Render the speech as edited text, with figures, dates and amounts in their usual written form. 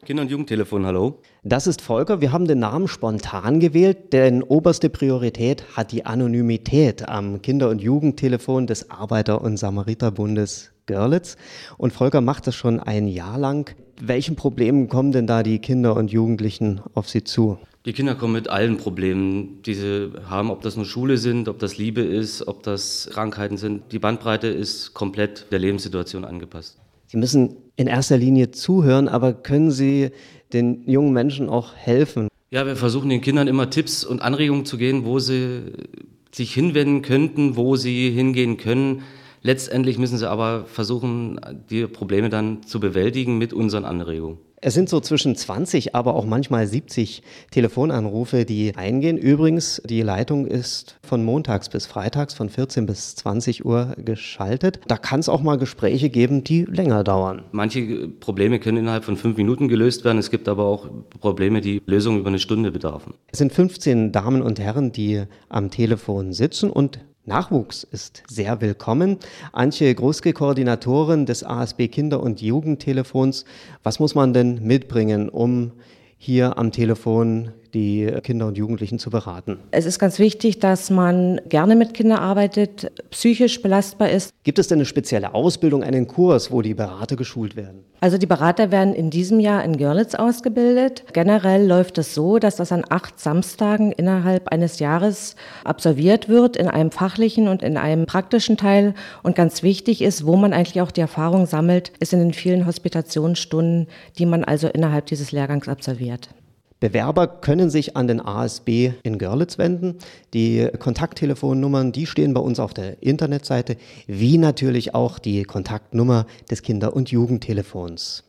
Kinder- und Jugendtelefon, hallo. Das ist Volker. Wir haben den Namen spontan gewählt, denn oberste Priorität hat die Anonymität am Kinder- und Jugendtelefon des Arbeiter- und Samariterbundes Görlitz. Und Volker macht das schon ein Jahr lang. Welchen Problemen kommen denn da die Kinder und Jugendlichen auf Sie zu? Die Kinder kommen mit allen Problemen, die sie haben, ob das nur Schule sind, ob das Liebe ist, ob das Krankheiten sind. Die Bandbreite ist komplett der Lebenssituation angepasst. Sie müssen in erster Linie zuhören, aber können Sie den jungen Menschen auch helfen? Ja, wir versuchen den Kindern immer Tipps und Anregungen zu geben, wo sie sich hinwenden könnten, wo sie hingehen können. Letztendlich müssen sie aber versuchen, die Probleme dann zu bewältigen mit unseren Anregungen. Es sind so zwischen 20, aber auch manchmal 70 Telefonanrufe, die eingehen. Übrigens, die Leitung ist von montags bis freitags von 14 bis 20 Uhr geschaltet. Da kann es auch mal Gespräche geben, die länger dauern. Manche Probleme können innerhalb von 5 Minuten gelöst werden. Es gibt aber auch Probleme, die Lösung über eine Stunde bedarfen. Es sind 15 Damen und Herren, die am Telefon sitzen und Nachwuchs ist sehr willkommen. Antje Gruske, Koordinatorin des ASB Kinder- und Jugendtelefons. Was muss man denn mitbringen, um hier am Telefon die Kinder und Jugendlichen zu beraten? Es ist ganz wichtig, dass man gerne mit Kindern arbeitet, psychisch belastbar ist. Gibt es denn eine spezielle Ausbildung, einen Kurs, wo die Berater geschult werden? Also die Berater werden in diesem Jahr in Görlitz ausgebildet. Generell läuft es so, dass das an 8 Samstagen innerhalb eines Jahres absolviert wird, in einem fachlichen und in einem praktischen Teil. Und ganz wichtig ist, wo man eigentlich auch die Erfahrung sammelt, ist in den vielen Hospitationsstunden, die man also innerhalb dieses Lehrgangs absolviert. Bewerber können sich an den ASB in Görlitz wenden. Die Kontakttelefonnummern, die stehen bei uns auf der Internetseite, wie natürlich auch die Kontaktnummer des Kinder- und Jugendtelefons.